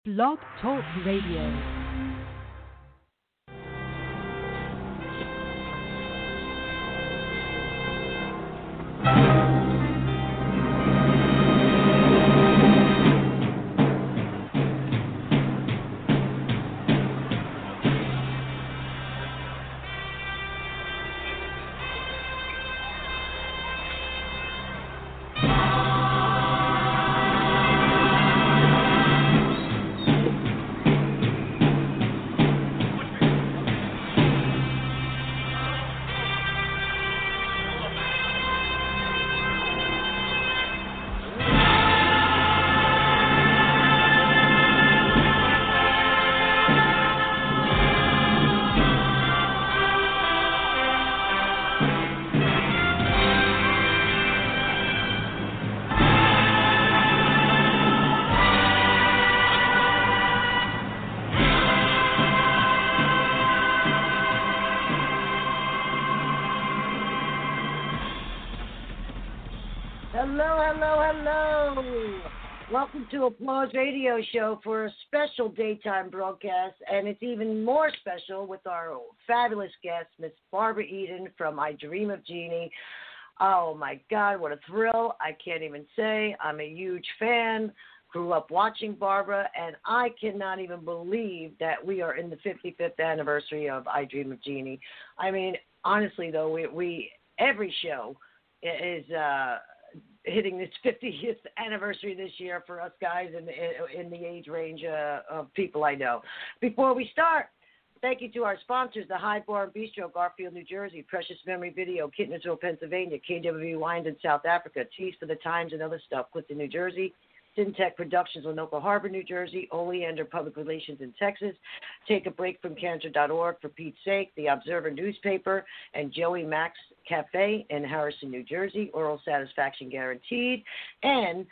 Blog Talk Radio. Welcome to Applause Radio Show for a special daytime broadcast, and it's even more special with our fabulous guest, Miss Barbara Eden from I Dream of Jeannie. Oh, my God, what a thrill. I can't even say. I'm a huge fan, grew up watching Barbara, and I cannot even believe that we are in the 55th anniversary of I Dream of Jeannie. I mean, honestly, though, we every show is hitting this 50th anniversary this year for us guys in the age range of people I know. Before we start, thank you to our sponsors, the High Bar and Bistro, Garfield, New Jersey, Precious Memory Video, Kitchenerville, Pennsylvania, KWV Wines in South Africa, Tees for the Times and other stuff, Clifton, New Jersey, Syntech Productions, Winoka Harbor, New Jersey, Oleander Public Relations in Texas, Take a Break from Cancer.org, for Pete's sake, The Observer newspaper, and Joey Max Cafe in Harrison, New Jersey, Oral Satisfaction Guaranteed. And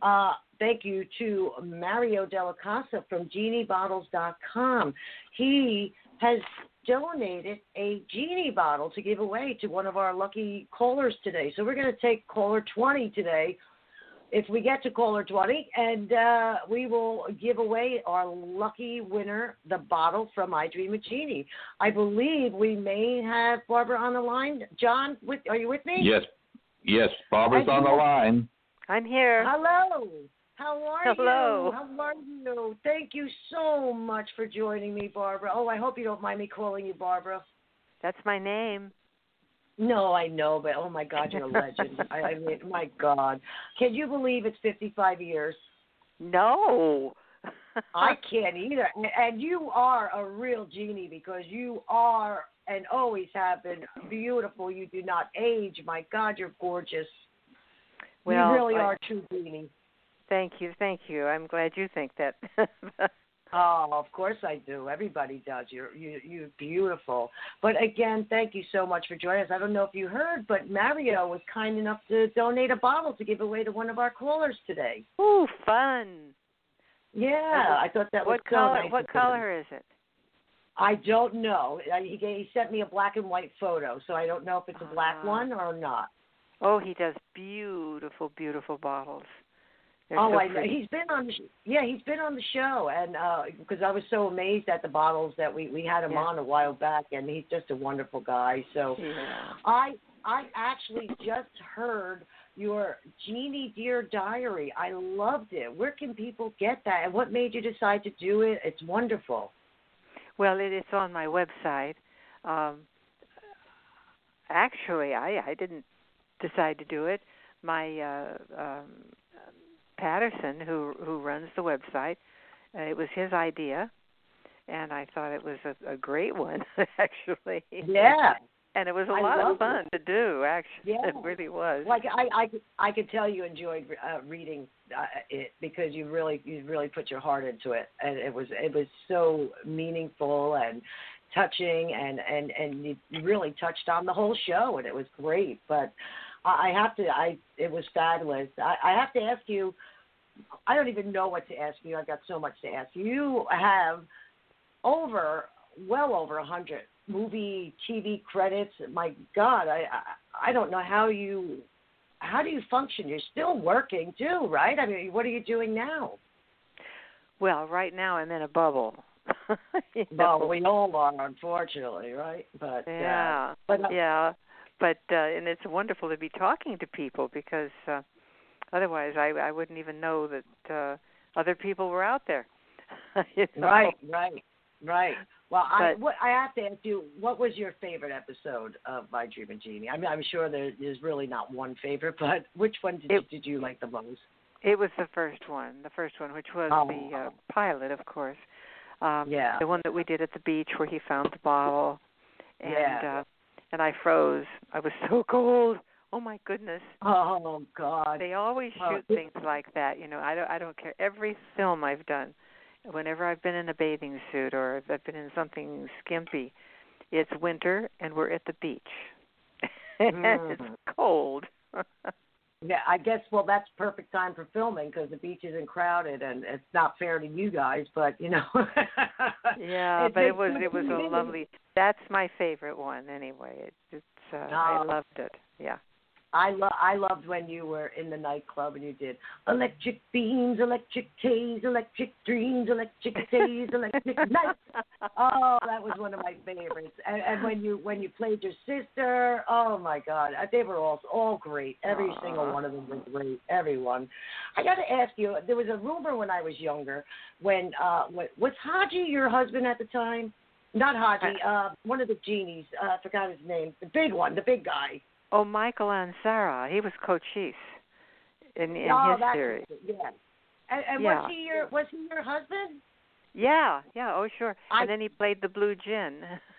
thank you to Mario Della Casa from GenieBottles.com. He has donated a Genie bottle to give away to one of our lucky callers today. So we're going to take caller 20 today, if we get to caller 20, and we will give away our lucky winner the bottle from I Dream of Jeannie. I believe we may have Barbara on the line. John, are you with me? Yes, Barbara's on the line. I'm here. Hello. How are Hello. you? How are you? Thank you so much for joining me, Barbara. Oh, I hope you don't mind me calling you Barbara. That's my name. No, I know, but oh my God, you're a legend. I mean, my God. Can you believe it's 55 years? No. I can't either. And you are a real genie because you are and always have been beautiful. You do not age. My God, you're gorgeous. Well, you really are a true genie. Thank you. I'm glad you think that. Oh, of course I do. Everybody does. You're beautiful. But again, thank you so much for joining us. I don't know if you heard, but Mario was kind enough to donate a bottle to give away to one of our callers today. Ooh, fun. Yeah, I thought that was so nice. What color is it? I don't know. He sent me a black and white photo, so I don't know if it's a black one or not. Oh, he does beautiful, beautiful bottles. Oh, I know. He's been on the show, and because I was so amazed at the bottles that we had him on a while back, and he's just a wonderful guy. So, I actually just heard your Jeannie Dear Diary. I loved it. Where can people get that, and what made you decide to do it? It's wonderful. Well, it's on my website. Actually, I didn't decide to do it. My Patterson, who runs the website, it was his idea, and I thought it was a great one, actually. Yeah. And it was a lot of fun to do, actually. Yeah. It really was. Like I could tell you enjoyed reading it because you really put your heart into it, and it was so meaningful and touching, and you really touched on the whole show, and it was great. But it was fabulous. I have to ask you, I don't even know what to ask you. I've got so much to ask you. You have well over 100 movie, TV credits. My God, I don't know how do you function? You're still working too, right? I mean, what are you doing now? Well, right now I'm in a bubble. Well, we all are, unfortunately, right? But yeah, and it's wonderful to be talking to people because otherwise I wouldn't even know that other people were out there. Right. Well, I have to ask you, what was your favorite episode of My Dream of Jeannie? I mean, I'm sure there's really not one favorite, but which one did you like the most? It was the first one, which was the pilot, of course. The one that we did at the beach where he found the bottle, and I froze. I was so cold. Oh my goodness. Oh God. They always shoot things like that. I don't care. Every film I've done, whenever I've been in a bathing suit or if I've been in something skimpy, it's winter and we're at the beach. And it's cold. Yeah, I guess, that's perfect time for filming because the beach isn't crowded and it's not fair to you guys, but, Yeah, but it was a lovely, that's my favorite one anyway. I loved it, yeah. I loved when you were in the nightclub and you did electric beams, electric K's, electric dreams, electric days, electric nights. Oh, that was one of my favorites. And when you played your sister, oh my God, they were all great. Every single one of them was great. Everyone. I got to ask you, there was a rumor when I was younger when was Haji your husband at the time? Not Haji, one of the genies. I forgot his name. The big one, the big guy. Oh, Michael Ansara. He was Cochise in his series. Yeah. And was he your husband? Yeah. Oh, sure. And then he played the Blue Djinn.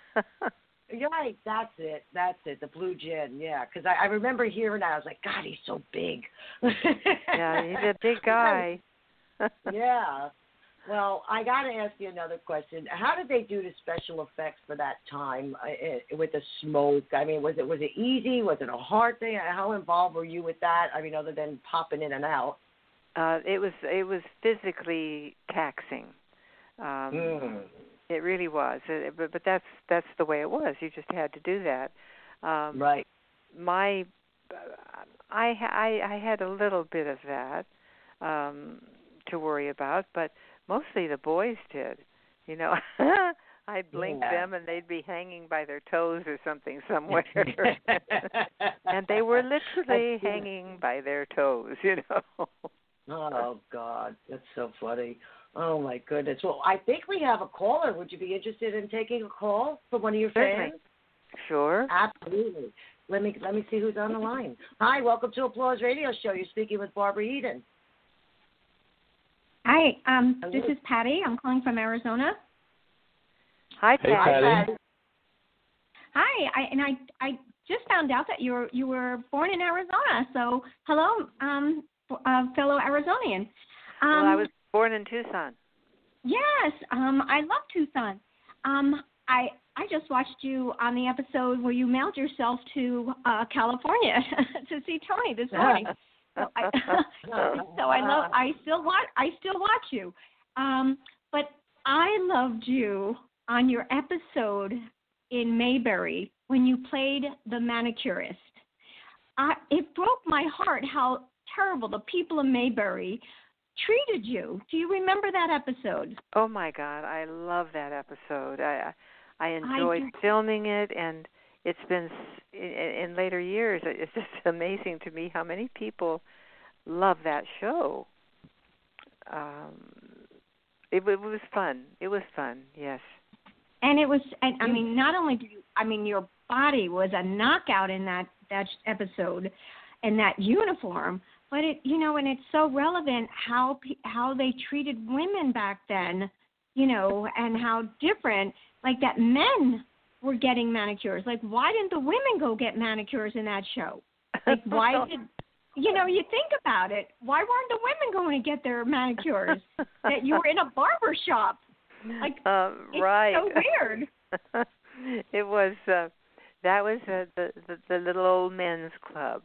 Right. That's it. The Blue Djinn. Yeah. Because I remember hearing that. I was like, God, he's so big. Yeah, he's a big guy. Yeah. Well, I got to ask you another question. How did they do the special effects for that time with the smoke? I mean, was it easy? Was it a hard thing? How involved were you with that? I mean, other than popping in and out. It was physically taxing. It really was. But that's the way it was. You just had to do that. Right. I had a little bit of that to worry about, but mostly the boys did. I'd blink them and they'd be hanging by their toes or something somewhere. And they were literally hanging by their toes, Oh, God. That's so funny. Oh, my goodness. Well, I think we have a caller. Would you be interested in taking a call from one of your fans? Sure. Absolutely. Let me see who's on the line. Hi, welcome to Applause Radio Show. You're speaking with Barbara Eden. Hi, this is Patty. I'm calling from Arizona. Hi, Patty. Hey, Patty. Hi, I just found out that you were born in Arizona. So hello, fellow Arizonian. Well, I was born in Tucson. Yes, I love Tucson. I just watched you on the episode where you mailed yourself to California to see Tony this morning. So I still watch you. But I loved you on your episode in Mayberry when you played the manicurist. It broke my heart how terrible the people of Mayberry treated you. Do you remember that episode? Oh my God, I love that episode. I enjoyed filming it, and it's been in later years. It's just amazing to me how many people love that show. It was fun. It was fun. Yes. And it was. And I mean, not only do you. I mean, your body was a knockout in that episode, and that uniform. But and it's so relevant how they treated women back then, and how different. Like that men were getting manicures. Like, why didn't the women go get manicures in that show? Like, why did, you think about it. Why weren't the women going to get their manicures? That you were in a barber shop. Like, right. It's so weird. It was, that was the little old men's club.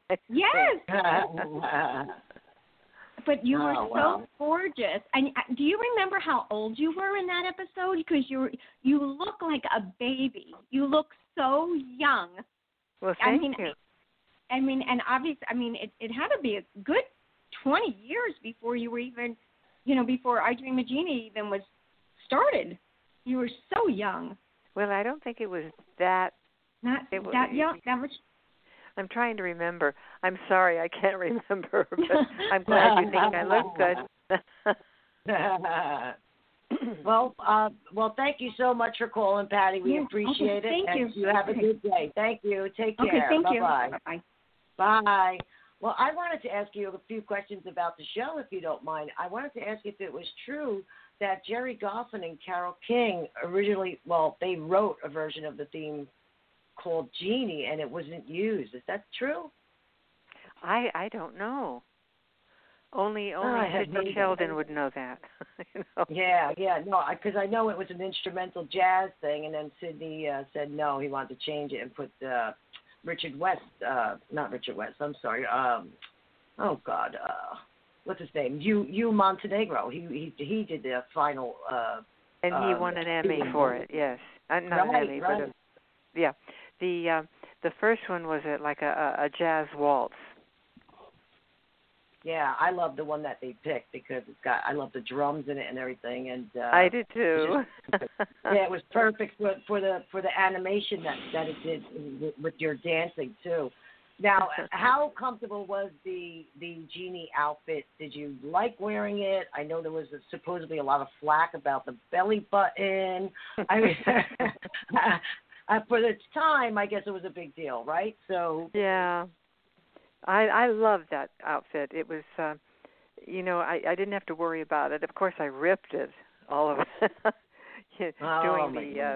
Yes. But you were so gorgeous. And do you remember how old you were in that episode? Because you look like a baby. You look so young. Well, thank you. I mean, and obviously, it had to be a good 20 years before you were even before I Dream of Jeannie even was started. You were so young. Well, I don't think it was that. Not that young. That much. I'm trying to remember. I'm sorry, I can't remember, but I'm glad you think I look good. Well, thank you so much for calling, Patty. We appreciate it. Thank you. You have a good day. Thank you. Take care. Okay, thank you. Bye-bye. Bye. Well, I wanted to ask you a few questions about the show, if you don't mind. I wanted to ask if it was true that Jerry Goffin and Carole King originally, they wrote a version of the theme called Jeannie, and it wasn't used. Is that true? I don't know. Only Sidney Sheldon would know that. Yeah, no, because I know it was an instrumental jazz thing, and then Sidney said no, he wanted to change it and put not Richard West. I'm sorry. What's his name? Hugh Montenegro. He did the final. And he won an Emmy for it. Yes, not an Emmy, but the first one was like a jazz waltz. Yeah, I love the one that they picked because I love the drums in it and everything. And I did too. It was perfect for the animation that it did with your dancing too. Now, how comfortable was the Jeannie outfit? Did you like wearing it? I know there was supposedly a lot of flack about the belly button. I mean, for the time, I guess it was a big deal, right? So yeah. I loved that outfit. It was, I didn't have to worry about it. Of course, I ripped it, all of it, I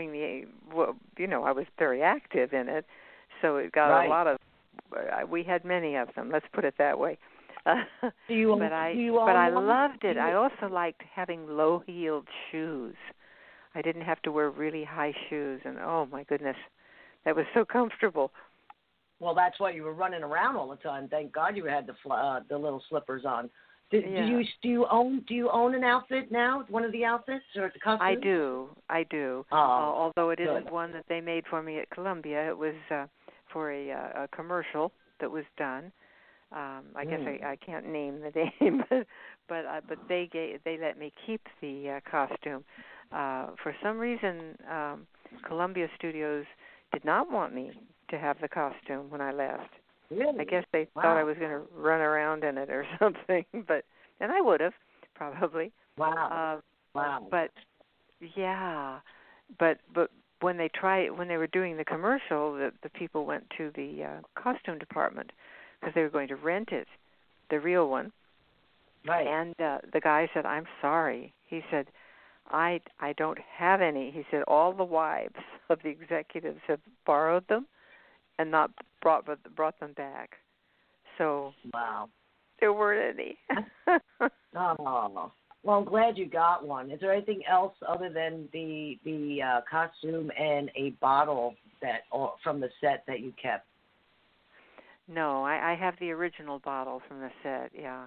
was very active in it, so it got a lot of. We had many of them. Let's put it that way. But I loved it. I also liked having low-heeled shoes. I didn't have to wear really high shoes, and oh my goodness, that was so comfortable. Well, that's why you were running around all the time. Thank God you had the little slippers on. Do you own an outfit now? One of the outfits or the costume? I do. Although it isn't one that they made for me at Columbia. It was for a commercial that was done. I guess I can't name the name, but they let me keep the costume. For some reason, Columbia Studios did not want me to have the costume when I left. Really? I guess they thought I was going to run around in it or something, and I would have probably. Wow. But yeah, but when they were doing the commercial, the people went to the costume department because they were going to rent it, the real one. Right. And the guy said, "I'm sorry." He said, I don't have any. He said all the wives of the executives have borrowed them and not brought them back. So there weren't any. Oh, well, I'm glad you got one. Is there anything else other than the costume and a bottle from the set that you kept? No, I have the original bottle from the set. Yeah,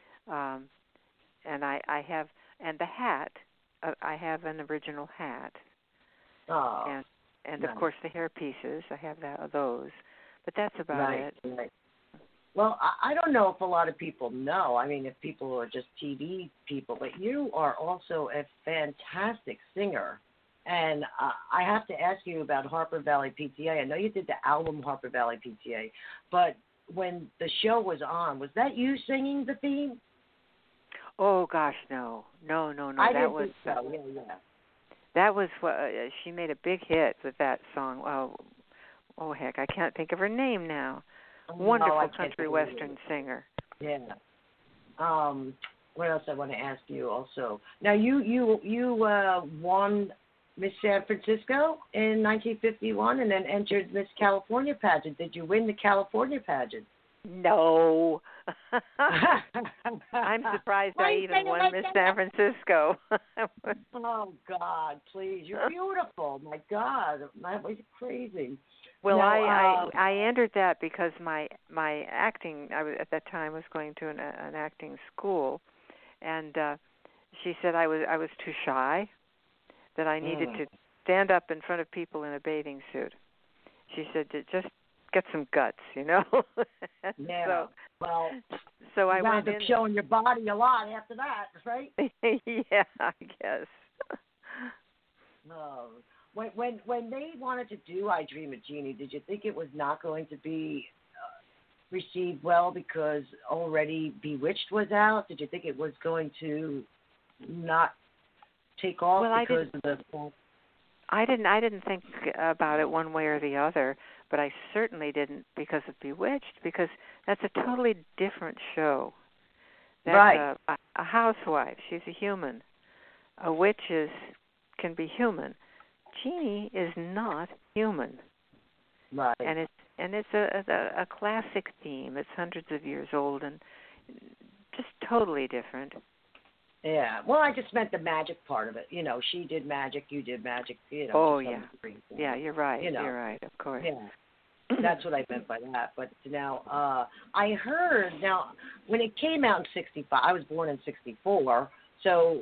and I have the hat. I have an original hat. Oh. And of course the hair pieces. I have those, but that's about it. Right. Well, I don't know if a lot of people know. I mean, if people are just TV people, but you are also a fantastic singer. And I have to ask you about Harper Valley PTA. I know you did the album Harper Valley PTA, but when the show was on, was that you singing the theme? Oh gosh, no. I didn't think so. Yeah. That was what she made a big hit with that song. Oh heck, I can't think of her name now. Wonderful country western singer. Yeah. What else I want to ask you also? Now you won Miss San Francisco in 1951 and then entered Miss California pageant. Did you win the California pageant? No. I'm surprised I even won Miss San Francisco. Oh, God, please. You're beautiful. My God. That was crazy. Well, I entered that because my acting, at that time was going to an acting school, and she said I was too shy, that I needed to stand up in front of people in a bathing suit. She said, just get some guts, Yeah. Well, so I you went wound up in. showing your body a lot after that, right? Yeah, I guess. Oh. When they wanted to do I Dream of Jeannie, did you think it was not going to be received well because already Bewitched was out? Did you think it was going to not take off because of the... I didn't think about it one way or the other, but I certainly didn't because of Bewitched, because that's a totally different show. That's right. A housewife. She's a human. A witch can be human. Jeannie is not human. Right. And it's a classic theme. It's hundreds of years old and just totally different. Yeah. Well, I just meant the magic part of it. You know, she did magic, you did magic. You know. Oh yeah. Yeah, you're right. You know. You're right. Of course. Yeah. That's what I meant by that. But now, I heard when it came out in '65. I was born in '64, so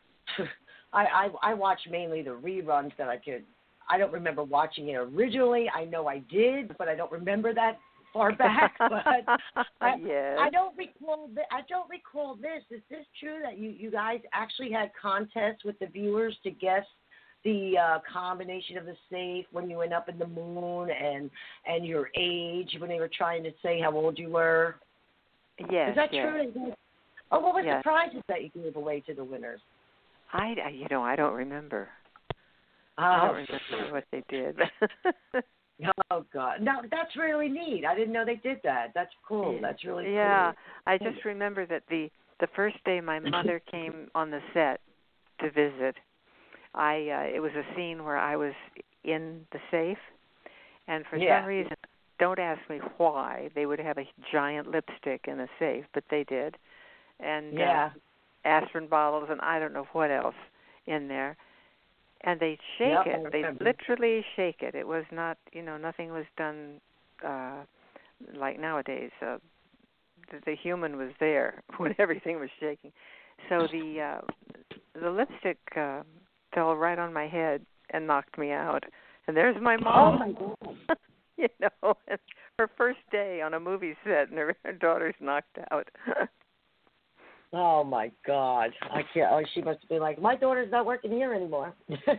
I watched mainly the reruns that I could. I don't remember watching it originally. I know I did, but I don't remember that far back. But yes. I don't recall. I don't recall this. Is this true that you guys actually had contests with the viewers to guess the combination of the safe when you went up in the moon and your age when they were trying to say how old you were? Yes. Is that true? Oh, what was yes. the prizes that you gave away to the winners? I don't remember. Oh. I don't remember what they did. Oh God! No, that's really neat. I didn't know they did that. That's cool. That's really cool. Yeah, I just remember that the first day my mother came on the set to visit, it was a scene where I was in the safe, and for some reason, don't ask me why, they would have a giant lipstick in a safe, but they did, and aspirin bottles and I don't know what else in there. And they shake it. They literally shake it. It was not, nothing was done like nowadays. The human was there when everything was shaking. So the lipstick fell right on my head and knocked me out. And there's my mom. Oh my God. And her first day on a movie set, and her daughter's knocked out. Oh my God! I can't. Oh, she must have been like, my daughter's not working here anymore.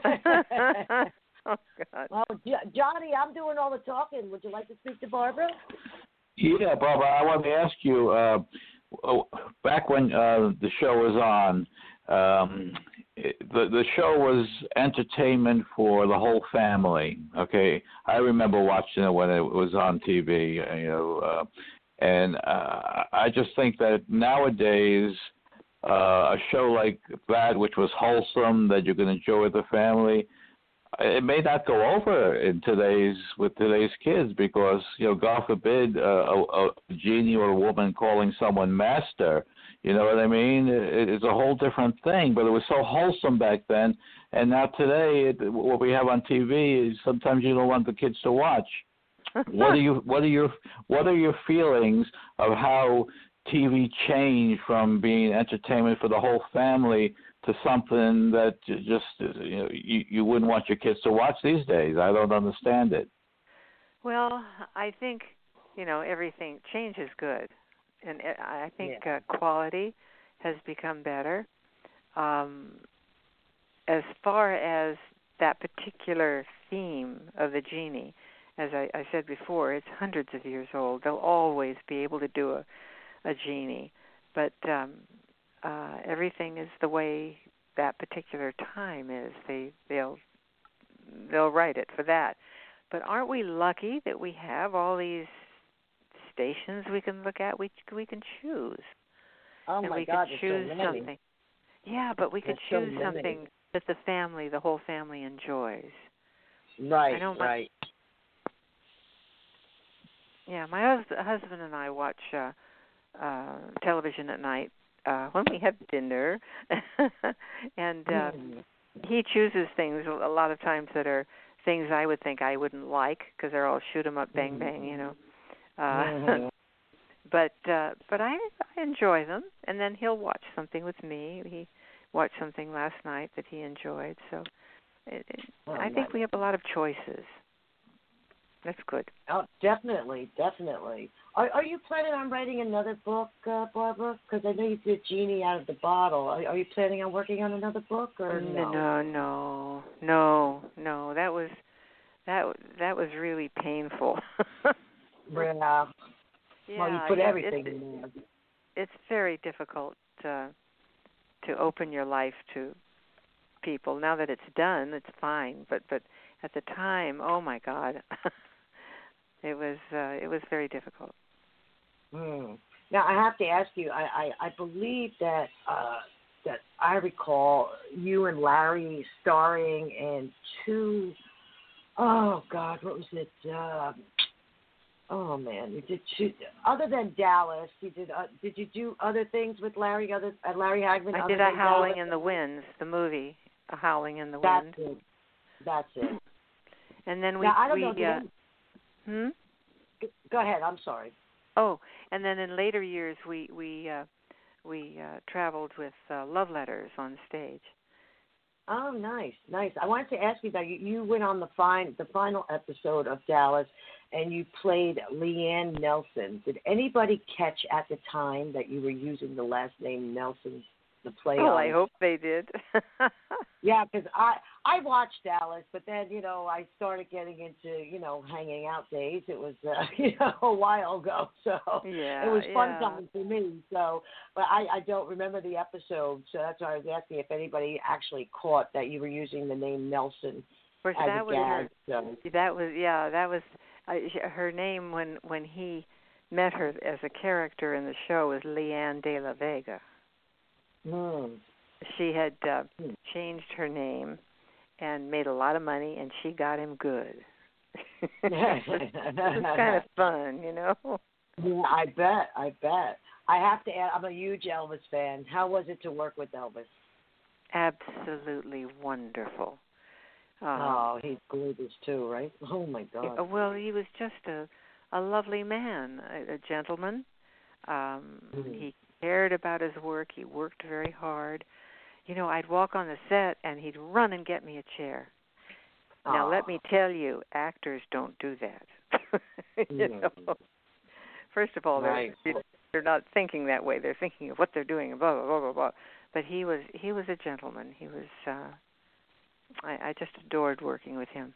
Oh God! Well, Johnny, I'm doing all the talking. Would you like to speak to Barbara? Yeah, Barbara, I want to ask you. Back when the show was on, the show was entertainment for the whole family. Okay, I remember watching it when it was on TV. And I just think that nowadays, a show like that, which was wholesome, that you can enjoy with the family, it may not go over with today's kids because, God forbid, a genie or a woman calling someone master. You know what I mean? It's a whole different thing, but it was so wholesome back then. And now today, what we have on TV is sometimes you don't want the kids to watch. What are your feelings of how TV changed from being entertainment for the whole family to something that just you wouldn't want your kids to watch these days? I don't understand it. Well, I think everything change is good, and I think quality has become better. As far as that particular theme of the genie, as I said before, it's hundreds of years old. They'll always be able to do a genie, but everything is the way that particular time is. They'll write it for that. But aren't we lucky that we have all these stations we can look at? We can choose. Oh and my we God, could choose something. Yeah, but we could choose something that the whole family enjoys. Right, right. Yeah, my husband and I watch television at night when we have dinner, and he chooses things a lot of times that are things I would think I wouldn't like because they're all shoot 'em up, bang bang, But I enjoy them, and then he'll watch something with me. He watched something last night that he enjoyed, so I think we have a lot of choices. That's good. Oh, definitely. Are you planning on writing another book, Barbara? Because I know you did Genie Out of the Bottle. Are you planning on working on another book or no? No. That was really painful. Yeah. Well, you put everything in there. It's very difficult to open your life to people. Now that it's done, it's fine. But at the time, oh my God, it was very difficult. Now I have to ask you. I believe that that I recall you and Larry starring in two. Oh God, what was it? Oh man, you did two. Other than Dallas, you did. Did you do other things with Larry? Larry Hagman. I did A Howling in the Wind, the movie, A Howling in the Wind. That's it. And then now, I don't know. Go ahead. I'm sorry. Oh, and then in later years, we traveled with Love Letters on stage. Oh, nice. I wanted to ask you that you went on the final episode of Dallas, and you played Leanne Nelson. Did anybody catch at the time that you were using the last name Nelson to play on? Oh, I hope they did. Yeah, because I watched Dallas, but then I started getting into hanging out days. It was a while ago, so it was fun time for me. So, but I don't remember the episode, so that's why I was asking if anybody actually caught that you were using the name Nelson as a gag. That was her name when he met her as a character in the show was Leanne de la Vega. She had changed her name and made a lot of money, and she got him good. It was kind of fun, Yeah, I bet. I have to add, I'm a huge Elvis fan. How was it to work with Elvis? Absolutely wonderful. He's gorgeous too, right? Oh my God. Well, he was just a lovely man, a gentleman. He cared about his work. He worked very hard. I'd walk on the set and he'd run and get me a chair. Now, let me tell you, actors don't do that. First of all, they're not thinking that way. They're thinking of what they're doing, blah blah blah blah blah. But he was a gentleman. He was. I just adored working with him.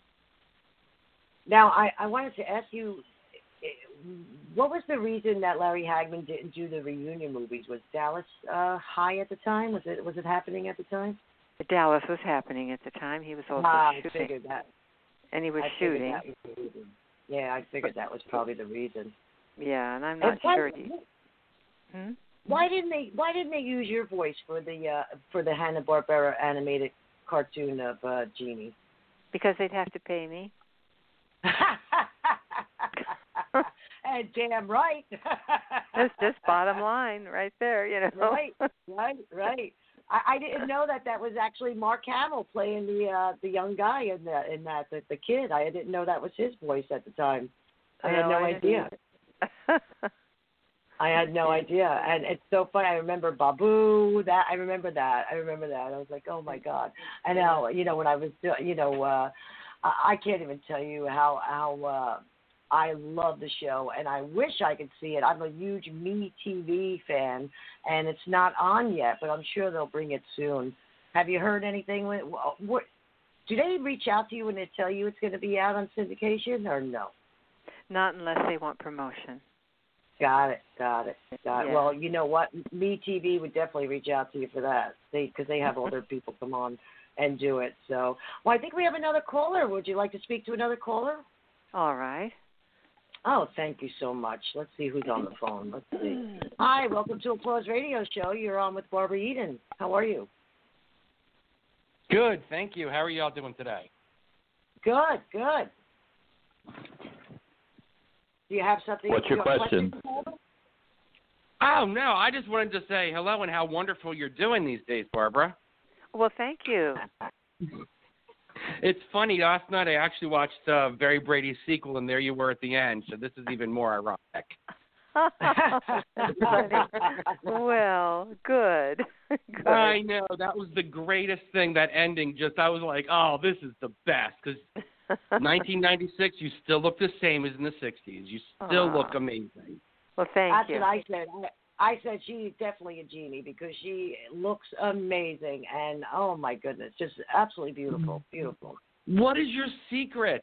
Now, I wanted to ask you, what was the reason that Larry Hagman didn't do the reunion movies? Was Dallas high at the time? Was it happening at the time? Dallas was happening at the time. He was also shooting. I figured that. And he was shooting. That was the reason. Yeah, I figured that was probably the reason. Yeah, and I'm not sure. Why didn't they use your voice for the Hanna-Barbera animated cartoon of Genie? Because they'd have to pay me. And damn right. That's just bottom line right there, Right. I didn't know that was actually Mark Hamill playing the young guy in that the kid. I didn't know that was his voice at the time. I had no idea. I had no idea, and it's so funny. I remember Babu. I remember that. I was like, oh my God. And now, when I was, I can't even tell you how I love the show, and I wish I could see it. I'm a huge MeTV fan, and it's not on yet, but I'm sure they'll bring it soon. Have you heard anything? What do they reach out to you when they tell you it's going to be out on syndication, or no? Not unless they want promotion. Got it. Yeah. Well, you know what? MeTV would definitely reach out to you for that, because they have all their people come on and do it. So, well, I think we have another caller. Would you like to speak to another caller? All right. Oh, thank you so much. Let's see who's on the phone. Let's see. Hi, welcome to Applause Radio Show. You're on with Barbara Eden. How are you? Good, thank you. How are you all doing today? Good. Do you have something? What's your question? Oh, no, I just wanted to say hello and how wonderful you're doing these days, Barbara. Well, thank you. It's funny, last night I actually watched Very Brady's sequel, and there you were at the end, so this is even more ironic. Well, good. I know, that was the greatest thing, that ending. I was like, oh, this is the best, because 1996, you still look the same as in the 60s. You still look amazing. Well, thank That's you. what I said. I said she's definitely a genie because she looks amazing, and oh my goodness, just absolutely beautiful, beautiful. What is your secret?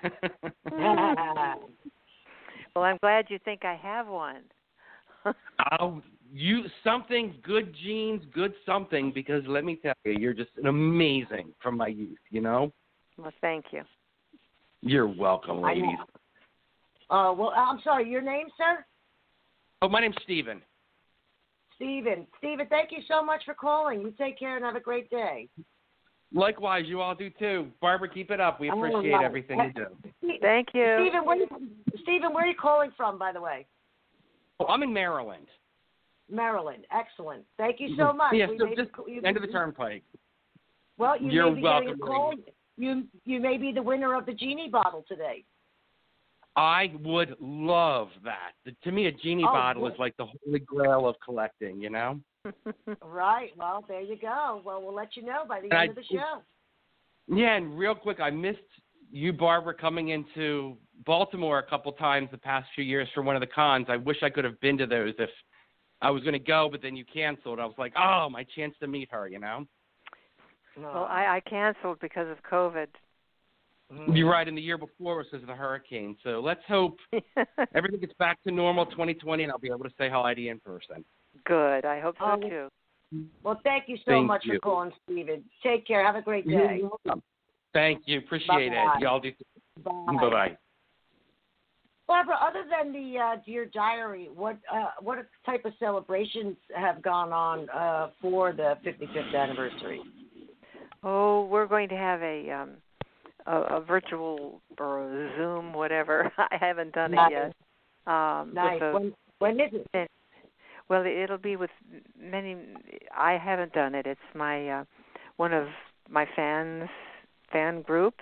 Well, I'm glad you think I have one. Oh, something, good genes, good something, because let me tell you, you're just amazing from my youth, you know? Well, thank you. You're welcome, ladies. Well, I'm sorry, your name, sir? Oh, my name's Steven. Steven, thank you so much for calling. You take care and have a great day. Likewise, you all do too. Barbara, keep it up. We appreciate everything you do. Thank you. Steven, where are you calling from, by the way? Oh, I'm in Maryland. Maryland. Excellent. Thank you so much. Yeah, so just end of the turnpike. Well, you You're may be welcome, getting a call. You may be the winner of the genie bottle today. I would love that. To me, a genie bottle good. is like the holy grail of collecting, you know? Right. Well, there you go. Well, we'll let you know by the end of the show. Yeah, and real quick, I missed you, Barbara, coming into Baltimore a couple times the past few years for one of the cons. I wish I could have been to those if I was going to go, but then you canceled. I was like, oh, my chance to meet her, you know? Well, I canceled because of COVID. You're right. And the year before was because of the hurricane. So let's hope everything gets back to normal 2020, and I'll be able to say hi to you in person. Good. I hope so, too. Well, thank you so much for calling, Steven. Take care. Have a great day. You're welcome. Thank you. Appreciate it. Y'all do. Bye-bye. Barbara, other than the Dear Diary, what type of celebrations have gone on for the 55th anniversary? Oh, we're going to have a virtual or a Zoom, whatever. I haven't done it yet. Nice. When is it? Well, it'll be with many. I haven't done it. It's my one of my fan groups.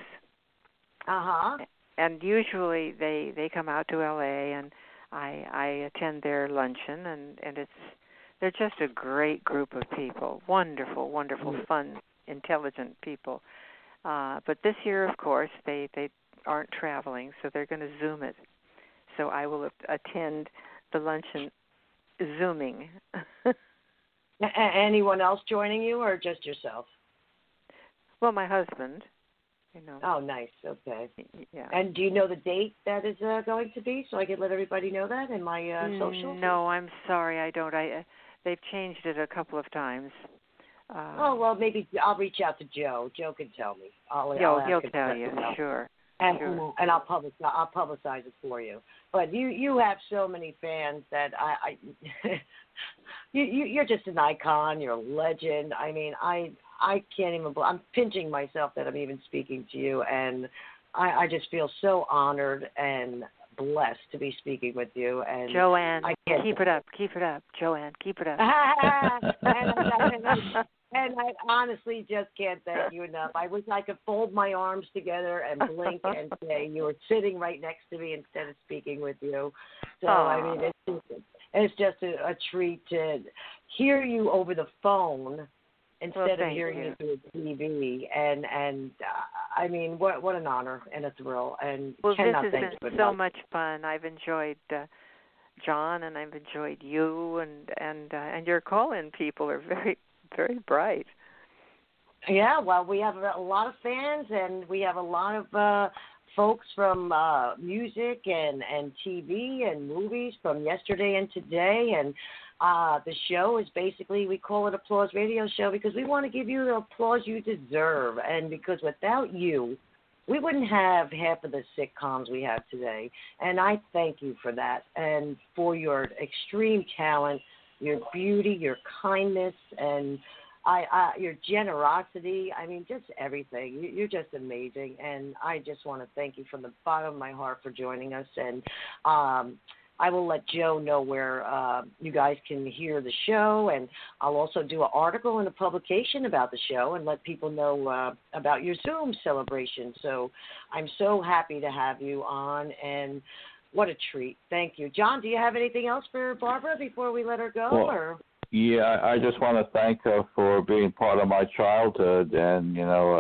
And usually they come out to LA, and I attend their luncheon, and they're just a great group of people. Wonderful, fun, intelligent people. But this year, of course, they aren't traveling, so they're going to Zoom it. So I will attend the luncheon Zooming. Anyone else joining you, or just yourself? Well, my husband. You know. Oh, nice. Okay. Yeah. And do you know the date that is going to be, so I can let everybody know that in my social? No, I'm sorry, I don't. They've changed it a couple of times. Well, maybe I'll reach out to Joe. Joe can tell me. He'll tell you. Sure. And I'll publicize it for you. But you have so many fans that you're just an icon. You're a legend. I mean, I can't even. I'm pinching myself that I'm even speaking to you, and I just feel so honored and blessed to be speaking with you. And Joanne, keep it up, Joanne, keep it up. And I honestly just can't thank you enough. I wish I could fold my arms together and blink and say you were sitting right next to me instead of speaking with you. So, I mean, it's just a treat to hear you over the phone instead of hearing you through TV. And I mean, what an honor and a thrill. And well, this has been so much fun. I've enjoyed John, and I've enjoyed you, and your call-in people are very, very bright. Yeah, well, we have a lot of fans, and we have a lot of folks from music and TV and movies from yesterday and today. And the show is basically, we call it Applause Radio Show because we want to give you the applause you deserve. And because without you, we wouldn't have half of the sitcoms we have today. And I thank you for that and for your extreme talent, your beauty, your kindness, and your generosity. I mean, just everything. You're just amazing. And I just want to thank you from the bottom of my heart for joining us. And I will let Joe know where you guys can hear the show. And I'll also do an article and a publication about the show and let people know about your Zoom celebration. So I'm so happy to have you on. And what a treat. Thank you. John, do you have anything else for Barbara before we let her go? Yeah, I just want to thank her for being part of my childhood, and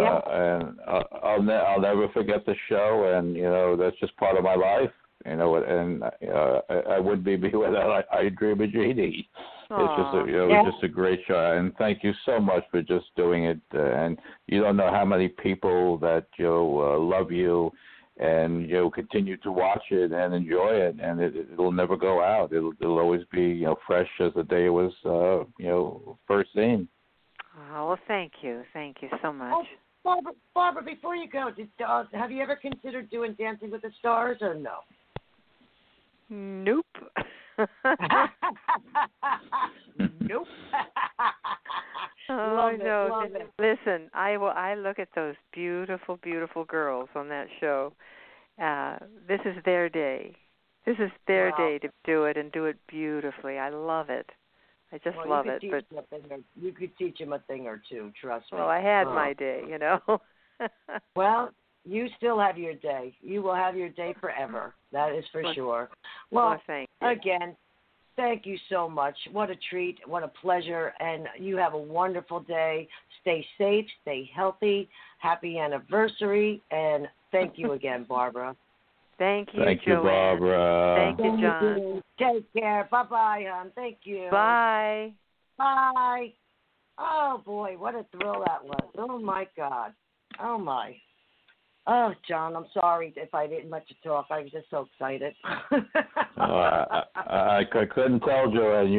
I'll never forget the show, and that's just part of my life, and I wouldn't be without I Dream of Jeannie. It's just a great show, and thank you so much for just doing it. And you don't know how many people that love you, and continue to watch it and enjoy it, and it'll never go out. It'll always be fresh as the day it was first seen. Oh, well, thank you so much. Oh, Barbara, before you go, have you ever considered doing Dancing with the Stars or no? Nope. Nope. Oh, no. Listen, I look at those beautiful, beautiful girls on that show. This is their day. This is their day to do it and do it beautifully. I love it. I just love it. But you could teach them a thing or two, trust me. Well, I had my day, Well, you still have your day. You will have your day forever. That is for sure. Well, thank you. Again, thank you so much. What a treat. What a pleasure. And you have a wonderful day. Stay safe. Stay healthy. Happy anniversary. And thank you again, Barbara. Thank you, Thank you, Joanne. Barbara. Thank you, John. Take care. Bye-bye, hon. Thank you. Bye. Bye. Oh, boy. What a thrill that was. Oh, my God. Oh, my. Oh, John, I'm sorry if I didn't let you talk. I was just so excited. I couldn't tell, Joanne.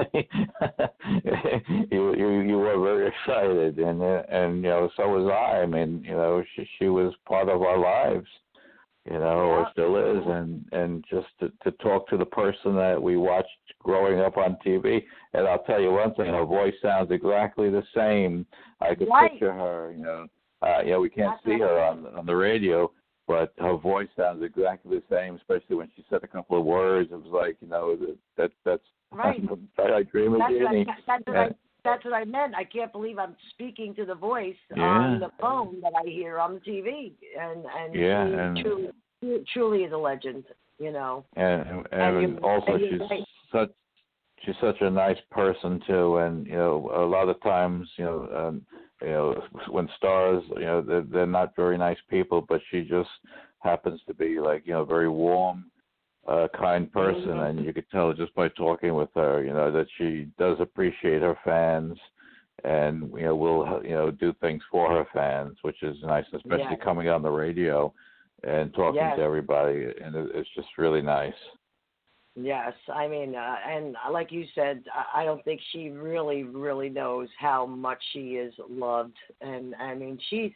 You were very excited, and so was I. I mean, she was part of our lives, or still is, and just to talk to the person that we watched growing up on TV. And I'll tell you one thing: her voice sounds exactly the same. I could picture her, we can't see her on the radio, but her voice sounds exactly the same, especially when she said a couple of words. It was like, that's right. I Dream of Jeannie. That's what I meant. I can't believe I'm speaking to the voice on the phone that I hear on the TV. And she truly is a legend, And also she's such a nice person too, and a lot of times when stars they're not very nice people, but she just happens to be like a very warm, kind person, and you could tell just by talking with her that she does appreciate her fans, and will do things for her fans, which is nice, especially coming on the radio and talking to everybody, and it's just really nice. Yes, I mean, and like you said, I don't think she really, really knows how much she is loved. And I mean, she's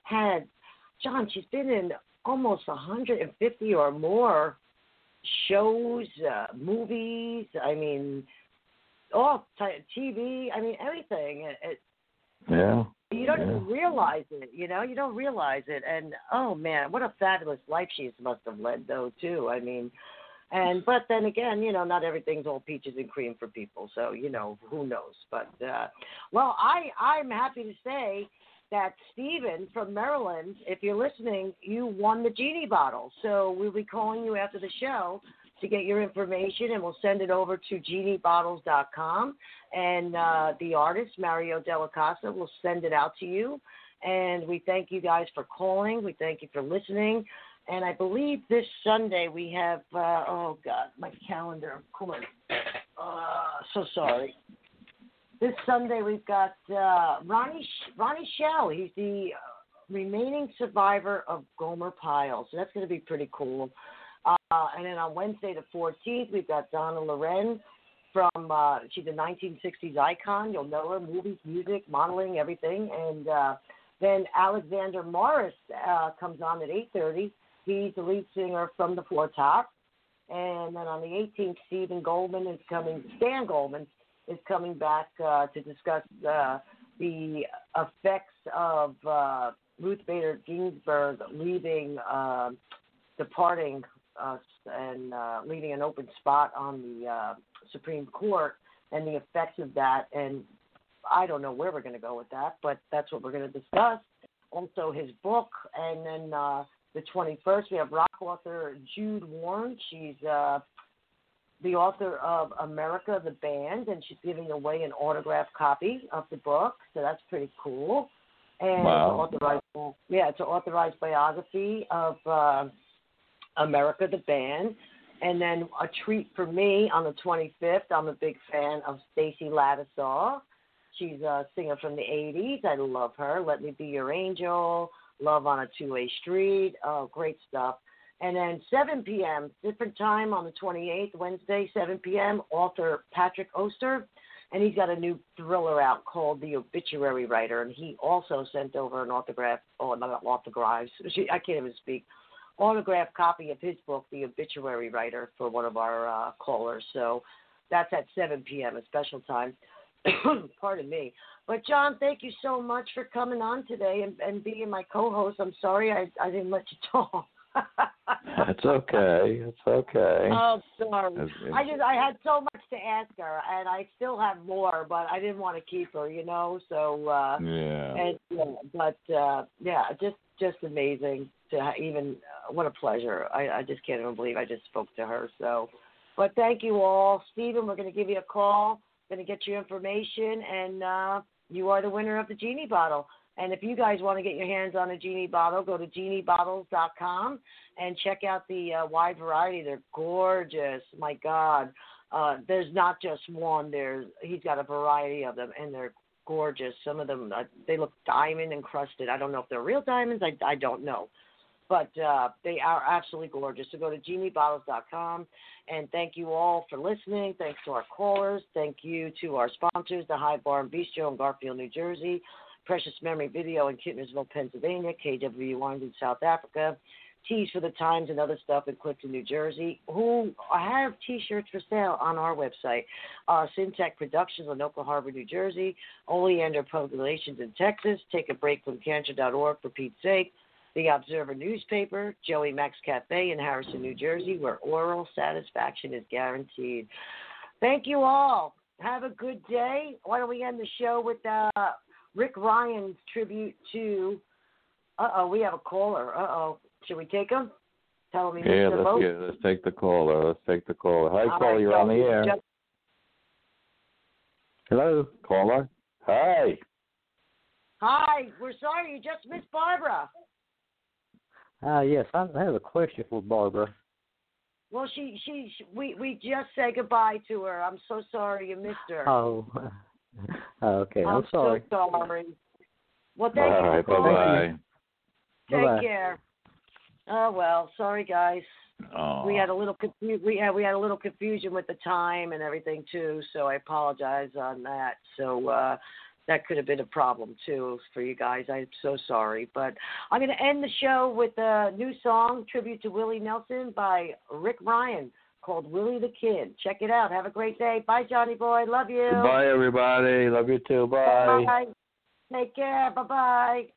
been in almost 150 or more shows, movies. I mean, TV. I mean, everything. You don't even realize it. You don't realize it. And oh man, what a fabulous life she must have led, though, too. I mean. But then again, not everything's all peaches and cream for people. So, who knows? But, I'm happy to say that Stephen from Maryland, if you're listening, you won the Genie bottle. So we'll be calling you after the show to get your information, and we'll send it over to geniebottles.com. And the artist, Mario Della Casa, will send it out to you. And we thank you guys for calling. We thank you for listening. And I believe this Sunday we have, my calendar, of course. So sorry. This Sunday we've got Ronnie Shell. He's the remaining survivor of Gomer Pyle. So that's going to be pretty cool. And then on Wednesday the 14th, we've got Donna Loren from, she's a 1960s icon. You'll know her, movies, music, modeling, everything. And then Alexander Morris comes on at 8:30. He's the lead singer from the Four Tops. And then on the 18th, Stan Goldman is coming back to discuss the effects of Ruth Bader Ginsburg departing us and leaving an open spot on the Supreme Court and the effects of that. And I don't know where we're going to go with that, but that's what we're going to discuss. Also his book, and then the 21st, we have rock author Jude Warren. She's the author of America the Band, and she's giving away an autographed copy of the book, so that's pretty cool. And wow. It's an authorized biography of America the Band. And then a treat for me on the 25th, I'm a big fan of Stacey Ladisaw. She's a singer from the 80s. I love her. Let Me Be Your Angel, Love on a Two-Way Street. Oh, great stuff. And then 7 p.m., different time on the 28th, Wednesday, 7 p.m., author Patrick Oster. And he's got a new thriller out called The Obituary Writer. And he also sent over an autographed copy of his book, The Obituary Writer, for one of our callers. So that's at 7 p.m., a special time. Pardon me. But, John, thank you so much for coming on today and being my co-host. I'm sorry I didn't let you talk. It's okay. It's okay. Oh, sorry. I had so much to ask her, and I still have more, but I didn't want to keep her, So just amazing to even. What a pleasure. I just can't even believe I just spoke to her. So, but thank you all, Stephen. We're going to give you a call. Going to get your information, and you are the winner of the Genie Bottle. And if you guys want to get your hands on a Genie Bottle, go to geniebottles.com and check out the wide variety. They're gorgeous. My God. There's not just one. He's got a variety of them, and they're gorgeous. Some of them, they look diamond encrusted. I don't know if they're real diamonds. I don't know. But they are absolutely gorgeous. So go to geniebottles.com. And thank you all for listening. Thanks to our callers. Thank you to our sponsors, the High Bar and Bistro in Garfield, New Jersey, Precious Memory Video in Kintnersville, Pennsylvania, KW Wines in South Africa, Tees for the Times and other stuff in Clifton, New Jersey, who have T-shirts for sale on our website. Syntech Productions in Oklahoma Harbor, New Jersey, Oleander Public Relations in Texas, Take a Break from Cancer.org, for Pete's sake, The Observer newspaper, Joey Max Cafe in Harrison, New Jersey, where oral satisfaction is guaranteed. Thank you all. Have a good day. Why don't we end the show with Rick Ryan's tribute to, we have a caller. Should we take him? Tell him he missed the boat? Let's take the caller. Hi, caller, you're on the air. Hello, caller. Hi. Hi, we're sorry, you just missed Barbara. Yes, I have a question for Barbara. Well, we just said goodbye to her. I'm so sorry you missed her. Oh, okay. I'm sorry. So sorry. Well, thank you. All right, bye-bye. Take care. Oh well, sorry guys. Oh. We had a little we had a little confusion with the time and everything too, so I apologize on that. So that could have been a problem too for you guys. I'm so sorry, but I'm going to end the show with a new song, tribute to Willie Nelson by Rick Ryan, called Willie the Kid. Check it out. Have a great day. Bye, Johnny boy. Love you. Bye, everybody. Love you too. Bye. Bye. Take care. Bye-bye.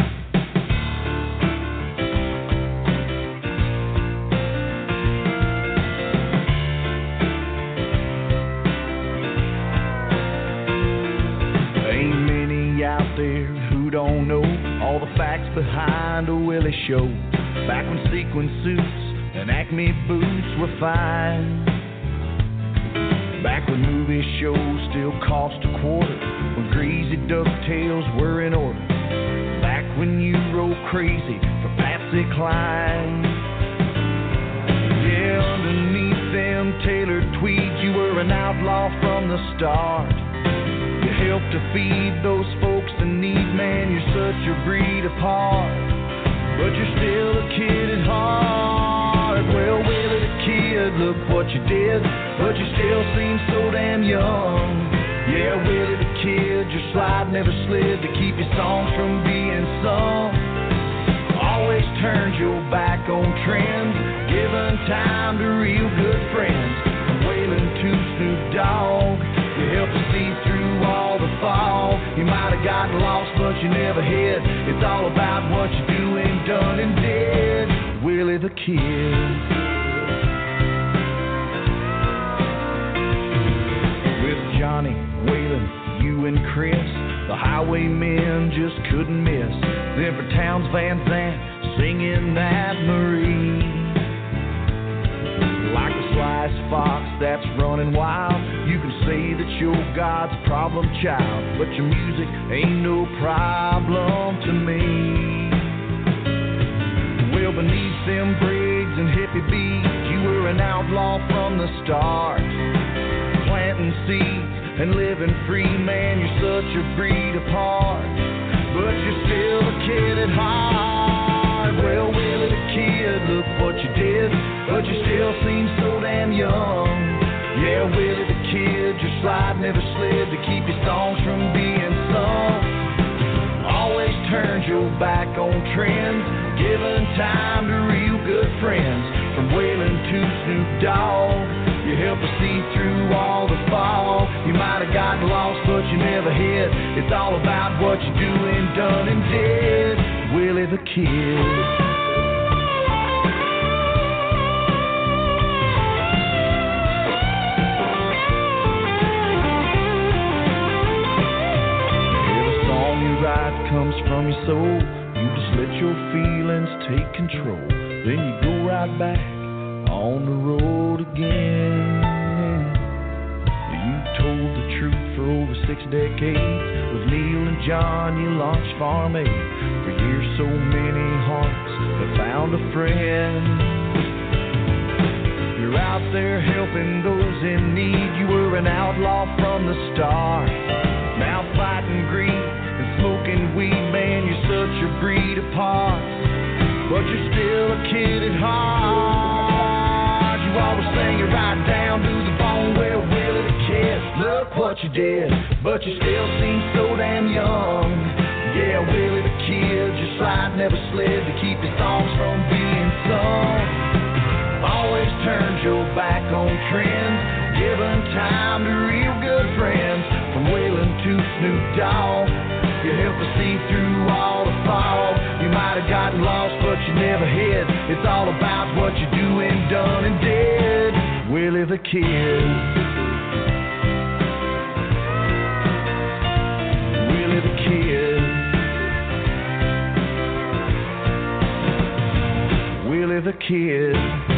Ain't many out there who don't know all the facts behind a Willie show. Back when sequin suits and Acme boots were fine. Back when movie shows still cost a quarter. When greasy ducktails were in order. Back when you rode crazy for Patsy Cline. Yeah, underneath them tailored tweeds, you were an outlaw from the start. You help to feed those folks in need, man, you're such a breed apart. But you're still a kid at heart. Well, Willie the Kid, look what you did, but you still seem so damn young. Yeah, Willie the Kid, your slide never slid to keep your songs from being sung. Always turned your back on trends, giving time to real good friends. From Waylon to Snoop Dogg, you helped us see through all the fog. You might have gotten lost, but you never hid. It's all about what you're doing, done and did. Willie the Kid. With Johnny, Waylon, you and Chris, the highwaymen just couldn't miss. Then for Towns Van Zandt, singing that Marie. Like the wise fox that's running wild. You can say that you're God's problem child, but your music ain't no problem to me. Well, beneath them braids and hippie beats, you were an outlaw from the start. Planting seeds and living free, man, you're such a breed apart. But you're still a kid at heart. Well, Willie the Kid, look what you did, but you still seem so damn young. Yeah, Willie the Kid, your slide never slid to keep your songs from being sung. Always turned your back on trends, giving time to real good friends. From Waylon to Snoop Dogg, you helped us see through all the fog. You might have gotten lost, but you never hid. It's all about what you doing, done, and did. Willie the Kid. Comes from your soul, you just let your feelings take control. Then you go right back on the road again. You told the truth for over 6 decades. With Neil and John you launched Farm Aid. For years so many hearts have found a friend. You're out there helping those in need. You were an outlaw from the start. Now fighting greed and smoking weed, man, you're such a breed apart. But you're still a kid at heart. You always sing it right down to the bone. Well, Willie the Kid, look what you did, but you still seem so damn young. Yeah, Willie the Kid, your slide never slid to keep your songs from being sung. Always turned your back on trends, giving time to real good friends. From Waylon to Snoop Dogg, you helped us see through all the fog. You might have gotten lost, but you never hid. It's all about what you're doing, done, and did. Willie the Kid. Willie the Kid. Willie the Kid.